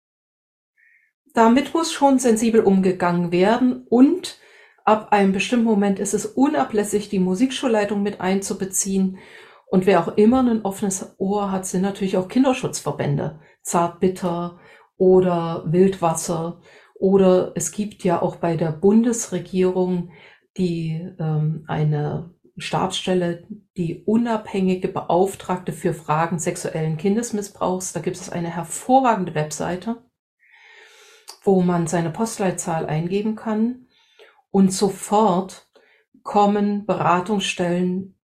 Damit muss schon sensibel umgegangen werden und ab einem bestimmten Moment ist es unablässig, die Musikschulleitung mit einzubeziehen. Und wer auch immer ein offenes Ohr hat, sind natürlich auch Kinderschutzverbände, Zartbitter oder Wildwasser. Oder es gibt ja auch bei der Bundesregierung die ähm, eine Stabsstelle, die unabhängige Beauftragte für Fragen sexuellen Kindesmissbrauchs. Da gibt es eine hervorragende Webseite, wo man seine Postleitzahl eingeben kann und sofort kommen Beratungsstellen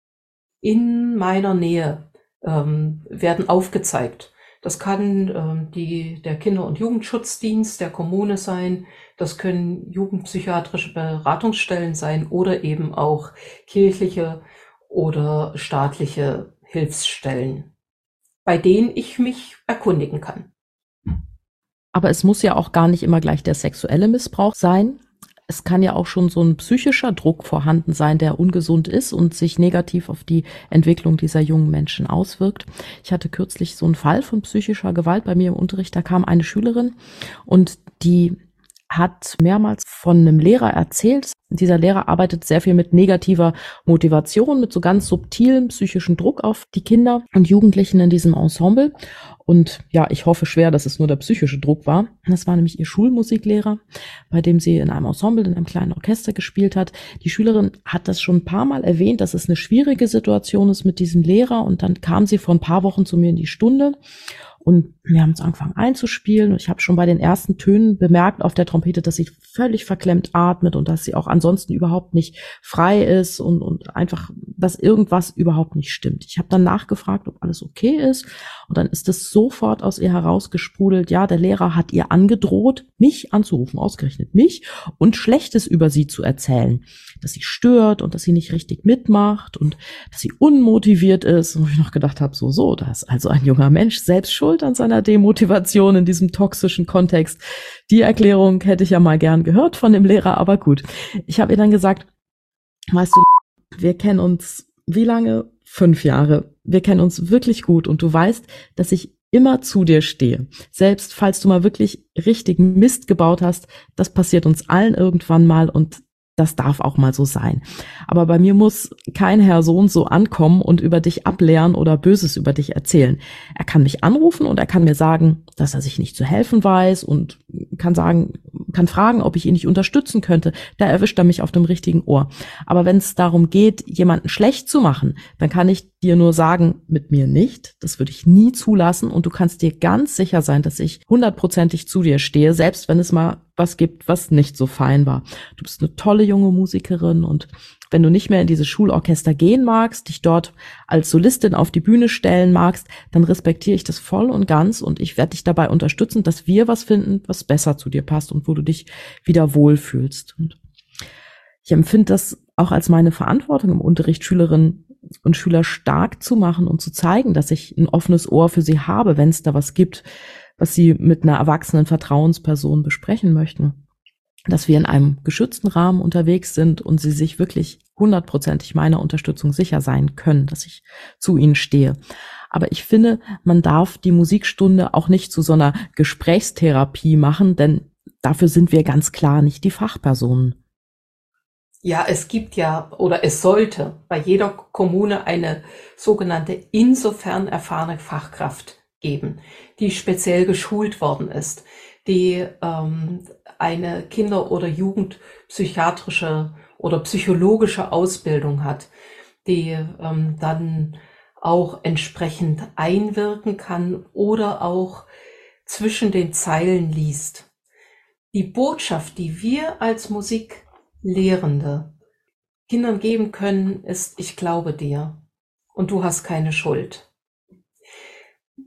in meiner Nähe, ähm, werden aufgezeigt. Das kann ähm, die, der Kinder- und Jugendschutzdienst der Kommune sein, das können jugendpsychiatrische Beratungsstellen sein oder eben auch kirchliche oder staatliche Hilfsstellen, bei denen ich mich erkundigen kann. Aber es muss ja auch gar nicht immer gleich der sexuelle Missbrauch sein. Es kann ja auch schon so ein psychischer Druck vorhanden sein, der ungesund ist und sich negativ auf die Entwicklung dieser jungen Menschen auswirkt. Ich hatte kürzlich so einen Fall von psychischer Gewalt bei mir im Unterricht. Da kam eine Schülerin und die hat mehrmals von einem Lehrer erzählt. Dieser Lehrer arbeitet sehr viel mit negativer Motivation, mit so ganz subtilem psychischen Druck auf die Kinder und Jugendlichen in diesem Ensemble. Und ja, ich hoffe schwer, dass es nur der psychische Druck war. Das war nämlich ihr Schulmusiklehrer, bei dem sie in einem Ensemble, in einem kleinen Orchester gespielt hat. Die Schülerin hat das schon ein paar Mal erwähnt, dass es eine schwierige Situation ist mit diesem Lehrer. Und dann kam sie vor ein paar Wochen zu mir in die Stunde. Und wir haben uns angefangen einzuspielen und ich habe schon bei den ersten Tönen bemerkt auf der Trompete, dass sie völlig verklemmt atmet und dass sie auch ansonsten überhaupt nicht frei ist und, und einfach, dass irgendwas überhaupt nicht stimmt. Ich habe dann nachgefragt, ob alles okay ist und dann ist es sofort aus ihr herausgesprudelt, ja, der Lehrer hat ihr angedroht, mich anzurufen, ausgerechnet mich, und Schlechtes über sie zu erzählen, dass sie stört und dass sie nicht richtig mitmacht und dass sie unmotiviert ist. Und ich noch gedacht habe, so, so, da ist also ein junger Mensch selbst schuld an seiner Demotivation in diesem toxischen Kontext. Die Erklärung hätte ich ja mal gern gehört von dem Lehrer, aber gut. Ich habe ihr dann gesagt, weißt du, wir kennen uns wie lange? Fünf Jahre. Wir kennen uns wirklich gut und du weißt, dass ich immer zu dir stehe. Selbst falls du mal wirklich richtigen Mist gebaut hast, das passiert uns allen irgendwann mal und das darf auch mal so sein. Aber bei mir muss kein Herr so und so ankommen und über dich ablehren oder Böses über dich erzählen. Er kann mich anrufen und er kann mir sagen, dass er sich nicht zu helfen weiß und kann sagen, kann fragen, ob ich ihn nicht unterstützen könnte. Da erwischt er mich auf dem richtigen Ohr. Aber wenn es darum geht, jemanden schlecht zu machen, dann kann ich dir nur sagen, mit mir nicht. Das würde ich nie zulassen und du kannst dir ganz sicher sein, dass ich hundertprozentig zu dir stehe, selbst wenn es mal was gibt, was nicht so fein war. Du bist eine tolle junge Musikerin und wenn du nicht mehr in dieses Schulorchester gehen magst, dich dort als Solistin auf die Bühne stellen magst, dann respektiere ich das voll und ganz und ich werde dich dabei unterstützen, dass wir was finden, was besser zu dir passt und wo du dich wieder wohlfühlst. Und ich empfinde das auch als meine Verantwortung im Unterricht, Schülerinnen und Schüler stark zu machen und zu zeigen, dass ich ein offenes Ohr für sie habe, wenn es da was gibt, was sie mit einer erwachsenen Vertrauensperson besprechen möchten. Dass wir in einem geschützten Rahmen unterwegs sind und sie sich wirklich hundertprozentig meiner Unterstützung sicher sein können, dass ich zu ihnen stehe. Aber ich finde, man darf die Musikstunde auch nicht zu so einer Gesprächstherapie machen, denn dafür sind wir ganz klar nicht die Fachpersonen. Ja, es gibt ja oder es sollte bei jeder Kommune eine sogenannte insofern erfahrene Fachkraft geben, die speziell geschult worden ist, die ähm, eine Kinder- oder Jugendpsychiatrische oder psychologische Ausbildung hat, die ähm, dann auch entsprechend einwirken kann oder auch zwischen den Zeilen liest. Die Botschaft, die wir als Musiklehrende Kindern geben können, ist: Ich glaube dir und du hast keine Schuld.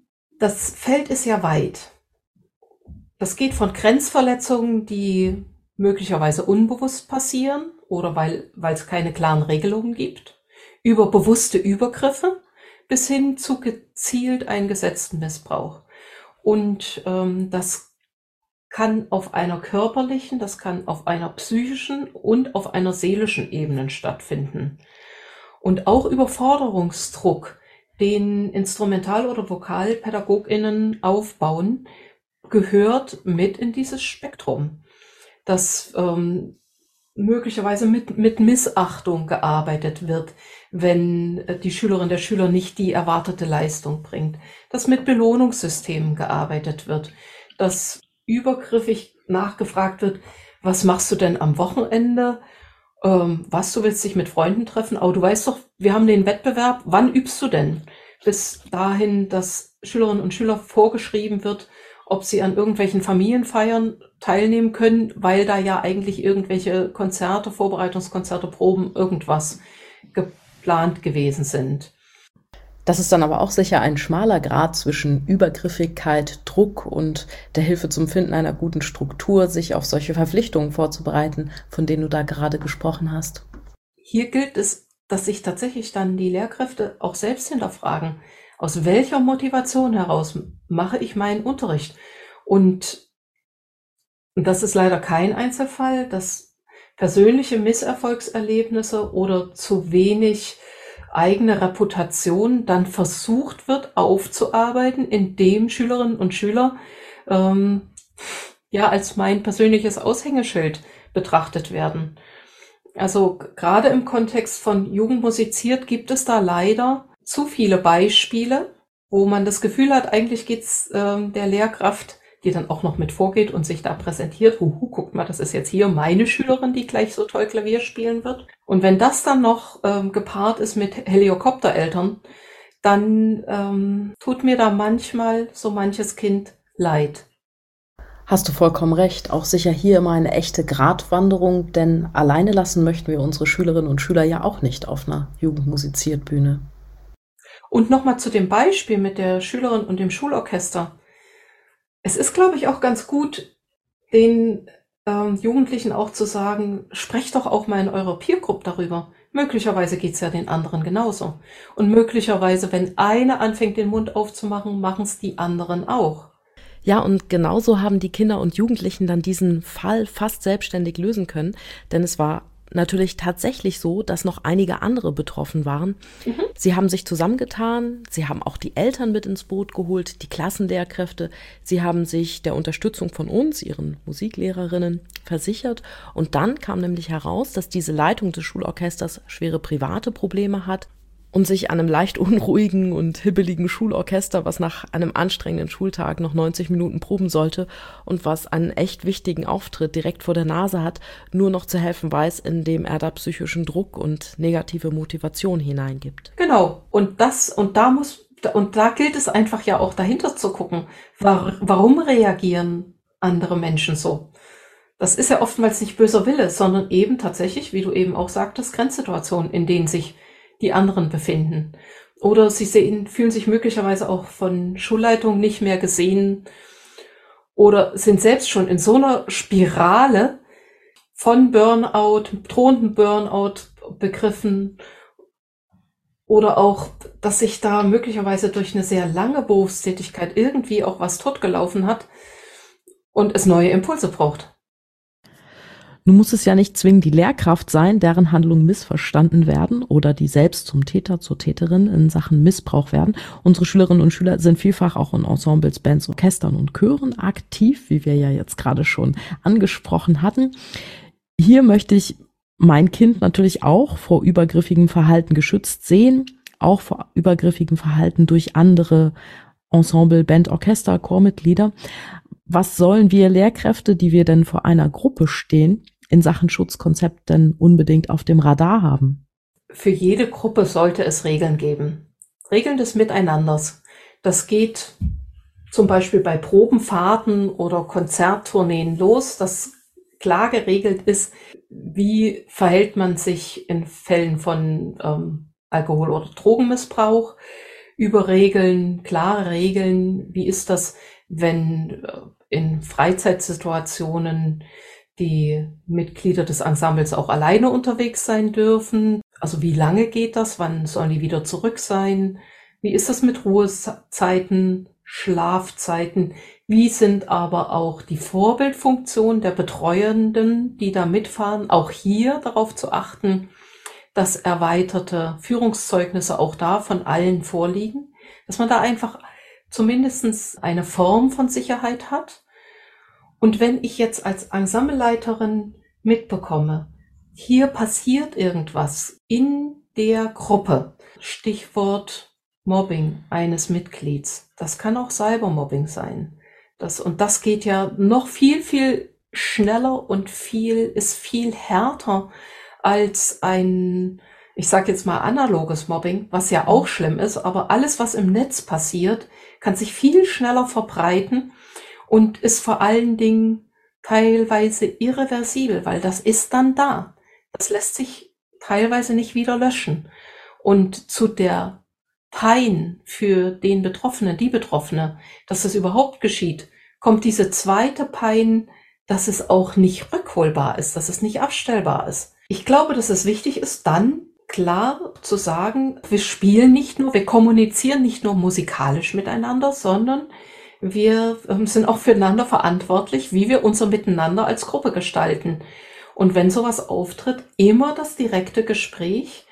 Das Feld ist ja weit. Das geht von Grenzverletzungen, die möglicherweise unbewusst passieren oder weil weil es keine klaren Regelungen gibt, über bewusste Übergriffe bis hin zu gezielt eingesetzten Missbrauch. Und ähm, das kann auf einer körperlichen, das kann auf einer psychischen und auf einer seelischen Ebene stattfinden. Und auch Überforderungsdruck, den Instrumental- oder VokalpädagogInnen aufbauen, gehört mit in dieses Spektrum, dass ähm, möglicherweise mit, mit Missachtung gearbeitet wird, wenn die Schülerin, der Schüler nicht die erwartete Leistung bringt, dass mit Belohnungssystemen gearbeitet wird, dass übergriffig nachgefragt wird, was machst du denn am Wochenende? Ähm, was, du willst dich mit Freunden treffen? Aber du weißt doch, wir haben den Wettbewerb, wann übst du denn? Bis dahin, dass Schülerinnen und Schüler vorgeschrieben wird, ob sie an irgendwelchen Familienfeiern teilnehmen können, weil da ja eigentlich irgendwelche Konzerte, Vorbereitungskonzerte, Proben, irgendwas geplant gewesen sind. Das ist dann aber auch sicher ein schmaler Grat zwischen Übergriffigkeit, Druck und der Hilfe zum Finden einer guten Struktur, sich auf solche Verpflichtungen vorzubereiten, von denen du da gerade gesprochen hast. Hier gilt es, dass sich tatsächlich dann die Lehrkräfte auch selbst hinterfragen, aus welcher Motivation heraus mache ich meinen Unterricht? Und das ist leider kein Einzelfall, dass persönliche Misserfolgserlebnisse oder zu wenig eigene Reputation dann versucht wird aufzuarbeiten, indem Schülerinnen und Schüler ähm, ja als mein persönliches Aushängeschild betrachtet werden. Also gerade im Kontext von Jugend musiziert gibt es da leider zu viele Beispiele, wo man das Gefühl hat, eigentlich geht's äh, der Lehrkraft, die dann auch noch mit vorgeht und sich da präsentiert, huhu, guckt mal, das ist jetzt hier meine Schülerin, die gleich so toll Klavier spielen wird. Und wenn das dann noch ähm, gepaart ist mit Helikoptereltern, dann ähm, tut mir da manchmal so manches Kind leid. Hast du vollkommen recht, auch sicher hier immer eine echte Gratwanderung, denn alleine lassen möchten wir unsere Schülerinnen und Schüler ja auch nicht auf einer Jugendmusiziert-Bühne. Und nochmal zu dem Beispiel mit der Schülerin und dem Schulorchester. Es ist, glaube ich, auch ganz gut, den ähm, Jugendlichen auch zu sagen, sprecht doch auch mal in eurer Peergroup darüber. Möglicherweise geht's ja den anderen genauso. Und möglicherweise, wenn eine anfängt, den Mund aufzumachen, machen es die anderen auch. Ja, und genauso haben die Kinder und Jugendlichen dann diesen Fall fast selbstständig lösen können, denn es war natürlich tatsächlich so, dass noch einige andere betroffen waren. Mhm. Sie haben sich zusammengetan, sie haben auch die Eltern mit ins Boot geholt, die Klassenlehrkräfte, sie haben sich der Unterstützung von uns, ihren Musiklehrerinnen, versichert. Und dann kam nämlich heraus, dass diese Leitung des Schulorchesters schwere private Probleme hat und sich an einem leicht unruhigen und hibbeligen Schulorchester, was nach einem anstrengenden Schultag noch neunzig Minuten proben sollte und was einen echt wichtigen Auftritt direkt vor der Nase hat, nur noch zu helfen weiß, indem er da psychischen Druck und negative Motivation hineingibt. Genau. Und das, und da muss, und da gilt es einfach ja auch dahinter zu gucken, war, warum reagieren andere Menschen so? Das ist ja oftmals nicht böser Wille, sondern eben tatsächlich, wie du eben auch sagtest, Grenzsituationen, in denen sich die anderen befinden. Oder sie sehen, fühlen sich möglicherweise auch von Schulleitung nicht mehr gesehen oder sind selbst schon in so einer Spirale von Burnout, drohenden Burnout begriffen oder auch, dass sich da möglicherweise durch eine sehr lange Berufstätigkeit irgendwie auch was totgelaufen hat und es neue Impulse braucht. Nun muss es ja nicht zwingend die Lehrkraft sein, deren Handlungen missverstanden werden oder die selbst zum Täter, zur Täterin in Sachen Missbrauch werden. Unsere Schülerinnen und Schüler sind vielfach auch in Ensembles, Bands, Orchestern und Chören aktiv, wie wir ja jetzt gerade schon angesprochen hatten. Hier möchte ich mein Kind natürlich auch vor übergriffigem Verhalten geschützt sehen, auch vor übergriffigem Verhalten durch andere Ensemble, Band, Orchester, Chormitglieder. Was sollen wir Lehrkräfte, die wir denn vor einer Gruppe stehen, in Sachen Schutzkonzept denn unbedingt auf dem Radar haben? Für jede Gruppe sollte es Regeln geben. Regeln des Miteinanders. Das geht zum Beispiel bei Probenfahrten oder Konzerttourneen los, dass klar geregelt ist, wie verhält man sich in Fällen von ähm, Alkohol- oder Drogenmissbrauch, über Regeln, klare Regeln, wie ist das, wenn äh, in Freizeitsituationen die Mitglieder des Ensembles auch alleine unterwegs sein dürfen. Also wie lange geht das? Wann sollen die wieder zurück sein? Wie ist das mit Ruhezeiten, Schlafzeiten? Wie sind aber auch die Vorbildfunktionen der Betreuenden, die da mitfahren? Auch hier darauf zu achten, dass erweiterte Führungszeugnisse auch da von allen vorliegen, dass man da einfach zumindest eine Form von Sicherheit hat. Und wenn ich jetzt als Ensembleleiterin mitbekomme, hier passiert irgendwas in der Gruppe, Stichwort Mobbing eines Mitglieds, das kann auch Cybermobbing sein. Das, und das geht ja noch viel, viel schneller und viel, ist viel härter als ein, ich sage jetzt mal analoges Mobbing, was ja auch schlimm ist, aber alles, was im Netz passiert, kann sich viel schneller verbreiten und ist vor allen Dingen teilweise irreversibel, weil das ist dann da. Das lässt sich teilweise nicht wieder löschen. Und zu der Pein für den Betroffenen, die Betroffene, dass es überhaupt geschieht, kommt diese zweite Pein, dass es auch nicht rückholbar ist, dass es nicht abstellbar ist. Ich glaube, dass es wichtig ist, dann klar zu sagen, wir spielen nicht nur, wir kommunizieren nicht nur musikalisch miteinander, sondern wir ähm, sind auch füreinander verantwortlich, wie wir unser Miteinander als Gruppe gestalten. Und wenn sowas auftritt, immer das direkte Gespräch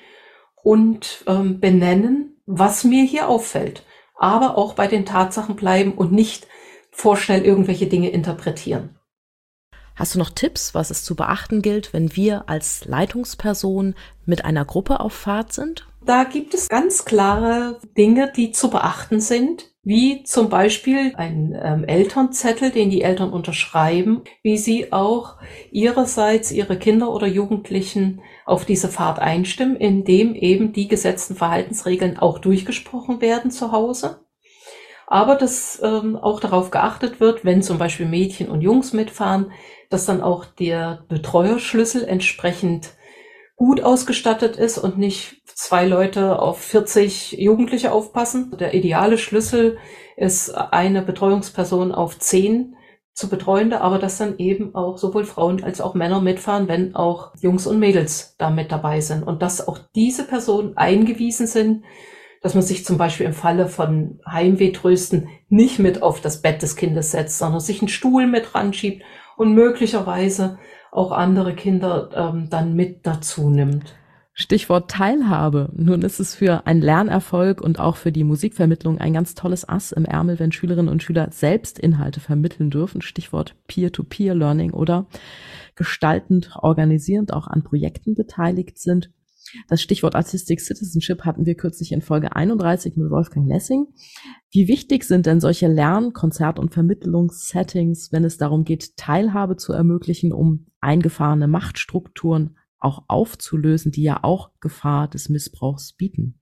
und ähm, benennen, was mir hier auffällt. Aber auch bei den Tatsachen bleiben und nicht vorschnell irgendwelche Dinge interpretieren. Hast du noch Tipps, was es zu beachten gilt, wenn wir als Leitungsperson mit einer Gruppe auf Fahrt sind? Da gibt es ganz klare Dinge, die zu beachten sind, wie zum Beispiel ein ähm, Elternzettel, den die Eltern unterschreiben, wie sie auch ihrerseits ihre Kinder oder Jugendlichen auf diese Fahrt einstimmen, indem eben die gesetzten Verhaltensregeln auch durchgesprochen werden zu Hause. Aber dass ähm, auch darauf geachtet wird, wenn zum Beispiel Mädchen und Jungs mitfahren, dass dann auch der Betreuerschlüssel entsprechend gut ausgestattet ist und nicht zwei Leute auf vierzig Jugendliche aufpassen. Der ideale Schlüssel ist eine Betreuungsperson auf zehn zu Betreuende, aber dass dann eben auch sowohl Frauen als auch Männer mitfahren, wenn auch Jungs und Mädels da mit dabei sind. Und dass auch diese Personen eingewiesen sind, dass man sich zum Beispiel im Falle von Heimwehtrösten nicht mit auf das Bett des Kindes setzt, sondern sich einen Stuhl mit ranschiebt und möglicherweise auch andere Kinder ähm, dann mit dazu nimmt. Stichwort Teilhabe. Nun ist es für einen Lernerfolg und auch für die Musikvermittlung ein ganz tolles Ass im Ärmel, wenn Schülerinnen und Schüler selbst Inhalte vermitteln dürfen. Stichwort Peer-to-Peer-Learning oder gestaltend, organisierend auch an Projekten beteiligt sind. Das Stichwort Artistic Citizenship hatten wir kürzlich in Folge einunddreißig mit Wolfgang Lessing. Wie wichtig sind denn solche Lern-, Konzert- und Vermittlungssettings, wenn es darum geht, Teilhabe zu ermöglichen, um eingefahrene Machtstrukturen auch aufzulösen, die ja auch Gefahr des Missbrauchs bieten?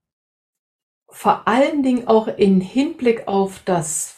Vor allen Dingen auch in Hinblick auf das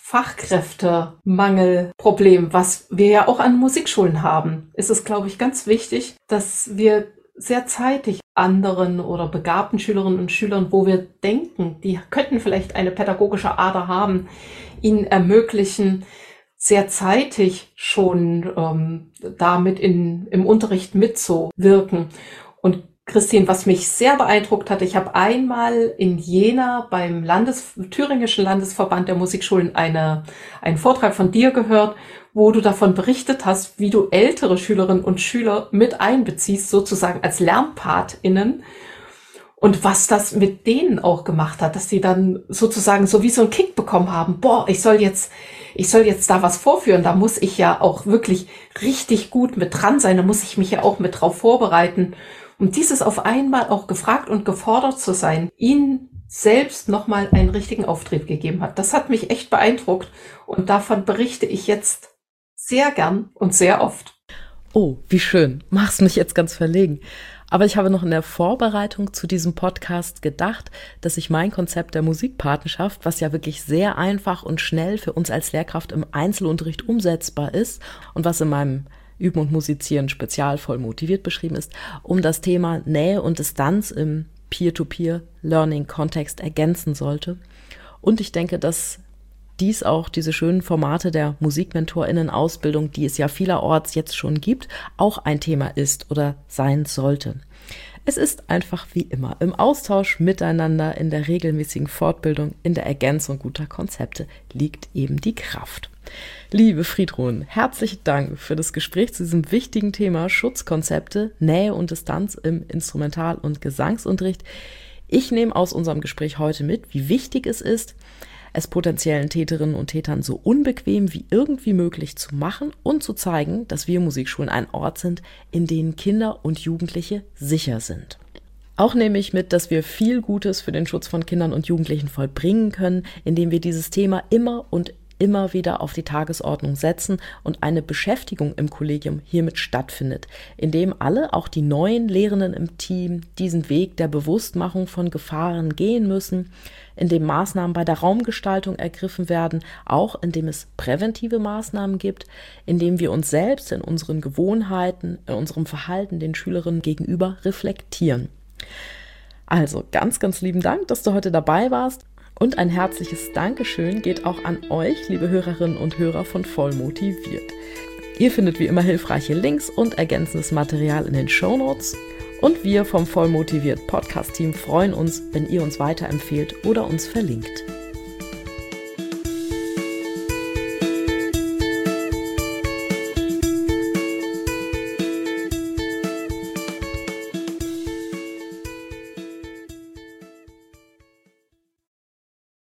Fachkräftemangelproblem, was wir ja auch an Musikschulen haben, ist es, glaube ich, ganz wichtig, dass wir sehr zeitig anderen oder begabten Schülerinnen und Schülern, wo wir denken, die könnten vielleicht eine pädagogische Ader haben, ihnen ermöglichen, sehr zeitig schon ähm, damit in, im Unterricht mitzuwirken. Und Christine, was mich sehr beeindruckt hat, ich habe einmal in Jena beim Landes, Thüringischen Landesverband der Musikschulen eine, einen Vortrag von dir gehört, wo du davon berichtet hast, wie du ältere Schülerinnen und Schüler mit einbeziehst, sozusagen als LernpartInnen. Und was das mit denen auch gemacht hat, dass die dann sozusagen so wie so einen Kick bekommen haben. Boah, ich soll jetzt, ich soll jetzt da was vorführen. Da muss ich ja auch wirklich richtig gut mit dran sein. Da muss ich mich ja auch mit drauf vorbereiten. Und dieses auf einmal auch gefragt und gefordert zu sein, ihnen selbst nochmal einen richtigen Auftrieb gegeben hat. Das hat mich echt beeindruckt. Und davon berichte ich jetzt sehr gern und sehr oft. Oh, wie schön. Machst mich jetzt ganz verlegen. Aber ich habe noch in der Vorbereitung zu diesem Podcast gedacht, dass ich mein Konzept der Musikpatenschaft, was ja wirklich sehr einfach und schnell für uns als Lehrkraft im Einzelunterricht umsetzbar ist und was in meinem Üben und Musizieren spezial voll motiviert beschrieben ist, um das Thema Nähe und Distanz im Peer-to-Peer-Learning-Kontext ergänzen sollte. Und ich denke, dass dies auch diese schönen Formate der MusikmentorInnen-Ausbildung, die es ja vielerorts jetzt schon gibt, auch ein Thema ist oder sein sollte. Es ist einfach wie immer im Austausch miteinander, in der regelmäßigen Fortbildung, in der Ergänzung guter Konzepte liegt eben die Kraft. Liebe Friedrun, herzlichen Dank für das Gespräch zu diesem wichtigen Thema Schutzkonzepte, Nähe und Distanz im Instrumental- und Gesangsunterricht. Ich nehme aus unserem Gespräch heute mit, wie wichtig es ist, es potenziellen Täterinnen und Tätern so unbequem wie irgendwie möglich zu machen und zu zeigen, dass wir Musikschulen ein Ort sind, in denen Kinder und Jugendliche sicher sind. Auch nehme ich mit, dass wir viel Gutes für den Schutz von Kindern und Jugendlichen vollbringen können, indem wir dieses Thema immer und immer wieder auf die Tagesordnung setzen und eine Beschäftigung im Kollegium hiermit stattfindet, indem alle, auch die neuen Lehrenden im Team, diesen Weg der Bewusstmachung von Gefahren gehen müssen, indem Maßnahmen bei der Raumgestaltung ergriffen werden, auch indem es präventive Maßnahmen gibt, indem wir uns selbst in unseren Gewohnheiten, in unserem Verhalten den Schülerinnen gegenüber reflektieren. Also ganz, ganz lieben Dank, dass du heute dabei warst. Und ein herzliches Dankeschön geht auch an euch, liebe Hörerinnen und Hörer von Voll motiviert. Ihr findet wie immer hilfreiche Links und ergänzendes Material in den Shownotes. Und wir vom Voll motiviert Podcast-Team freuen uns, wenn ihr uns weiterempfehlt oder uns verlinkt.